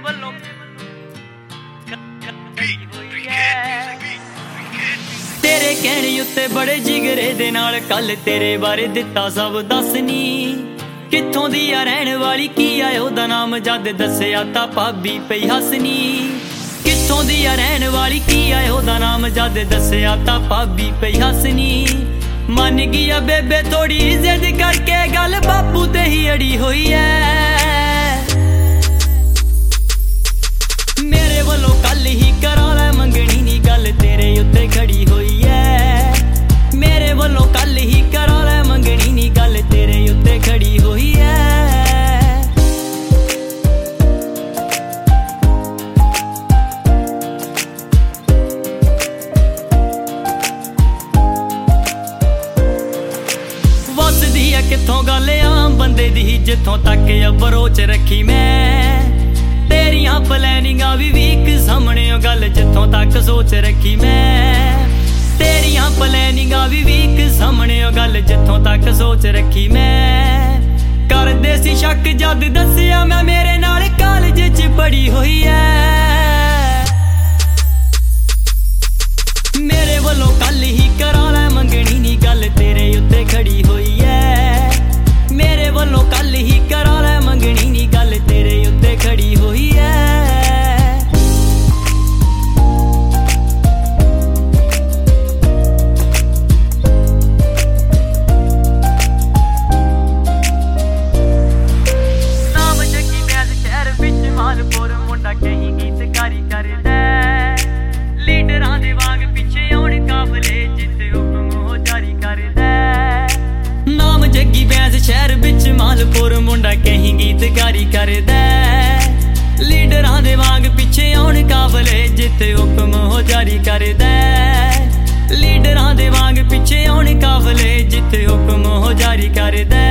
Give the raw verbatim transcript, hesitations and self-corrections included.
ਵੱਲੋਂ ਤੇਰੇ ਕਹਿਣੇ ਉੱਤੇ ਬੜੇ ਜਿਗਰੇ ਦੇ ਨਾਲ ਕੱਲ ਤੇਰੇ ਬਾਰੇ ਦਿੱਤਾ ਸਭ ਦੱਸਨੀ ਕਿੱਥੋਂ ਦੀ ਆ ਰਹਿਣ ਵਾਲੀ ਕੀ ਆ ਉਹਦਾ ਨਾਮ ਜਦ ਦੱਸਿਆ ਤਾਂ ਭਾਬੀ ਪਈ ਹੱਸਨੀ ਕਿੱਥੋਂ ਦੀ ਆ ਰਹਿਣ ਵਾਲੀ ਕੀ ਆ ਉਹਦਾ ਨਾਮ ਜਦ ਦੱਸਿਆ ਤਾਂ ਭਾਬੀ ਪਈ ਹੱਸਨੀ ਮੰਨ ਗਈ ਆ ਬੇਬੇ ਥੋੜੀ ਇੱਜ਼ਤ ਕਰਕੇ ਗੱਲ ਬਾਪੂ ਤੇ ਹੀ ਅੜੀ ਹੋਈ ਐ ਮੇਰੇ ਵੱਲੋਂ ਕੱਲ ਹੀ ਕਰਾ ਲੈ ਮੰਗਣੀ ਨੀ ਗੱਲ ਤੇਰੇ ਉੱਤੇ ਖੜੀ ਹੋਈ ਐ ਮੇਰੇ ਵੱਲੋਂ ਕੱਲ ਹੀ ਕਰਾ ਲੈ ਮੰਗਣੀ ਨੀ ਗੱਲ ਤੇਰੇ ਉੱਤੇ ਖੜੀ ਹੋਈ ਐ ਵਸਦੀ ਆ ਕਿੱਥੋਂ ਗੱਲ ਆਮ ਬੰਦੇ ਦੀ ਜਿੱਥੋਂ ਤੱਕ ਅਬਰੋ ਚ ਰੱਖੀ ਮੈਂ ਤੇਰੀਆਂ ਪਲੈਨਿੰਗਾਂ ਵੀ ਵੀਕ ਸਾਹਮਣੇ ਗੱਲ ਜਿੱਥੋਂ ਤੱਕ ਸੋਚ ਰੱਖੀ ਮੈਂ ਤੇਰੀਆਂ ਪਲੈਨਿੰਗਾਂ ਵੀ ਵੀਕ ਸਾਹਮਣੇ ਗੱਲ ਜਿੱਥੋਂ ਤੱਕ ਸੋਚ ਰੱਖੀ ਮੈਂ ਕਰਦੇ ਸੀ ਸ਼ੱਕ ਜਦ ਦੱਸਿਆ ਮੈਂ ਮੇਰੇ ਨਾਲ ਕਾਲਜ ਚ ਪੜੀ ਹੋਈ ਐ ਮੇਰੇ ਵੱਲੋਂ ਕੱਲ ਹੀ ਕਰਾ ਲੈ ਮੰਗਣੀ ਨੀ ਗੱਲ ਤੇਰੇ ਉੱਤੇ ਖੜੀ ਹੋਈ ਐ ਮੇਰੇ ਵੱਲੋਂ ਕੱਲ ਹੀ ਕਰਾ ਲੈ ਮੰਗਣੀ ਨੀ ਗੱਲ ਤੇਰੇ ਉੱਤੇ ਖੜੀ ਹੋਈ ਐ ਨਾਮ ਜੱਗੀ ਬੈਦ ਸ਼ਹਿਰ ਵਿੱਚ ਮਾਲਪੁਰ ਮੁੰਡਾ ਕਹੀਂ ਗੀਤਕਾਰੀ ਕਰਦਾ ਲੀਡਰਾਂ ਦੇ ਵਾਂਗ ਪਿੱਛੇ ਆਉਣ ਕਾਫਲੇ ਜਿੱਤੇ ਹੁਕਮ ਉਹ ਜਾਰੀ ਕਰਦਾ ਨਾਮ ਜੱਗੀ ਬੈਦ ਸ਼ਹਿਰ ਵਿੱਚ ਮਾਲਪੁਰ ਮੁੰਡਾ ਕਹੀਂ ਗੀਤਕਾਰੀ ਕਰਦਾ ਲੀਡਰਾਂ ਦੇ ਵਾਂਗ ਪਿੱਛੇ ਆਉਣ ਕਾਫਲੇ ਜਿੱਤੇ ਹੁਕਮ ਉਹ ਜਾਰੀ ਕਰਦਾ ਲੀਡਰਾਂ ਦੇ ਵਾਂਗ ਪਿੱਛੇ ਆਉਣ ਕਾਫਲੇ ਜਿੱਤੇ ਹੁਕਮ ਉਹ ਜਾਰੀ ਕਰਦਾ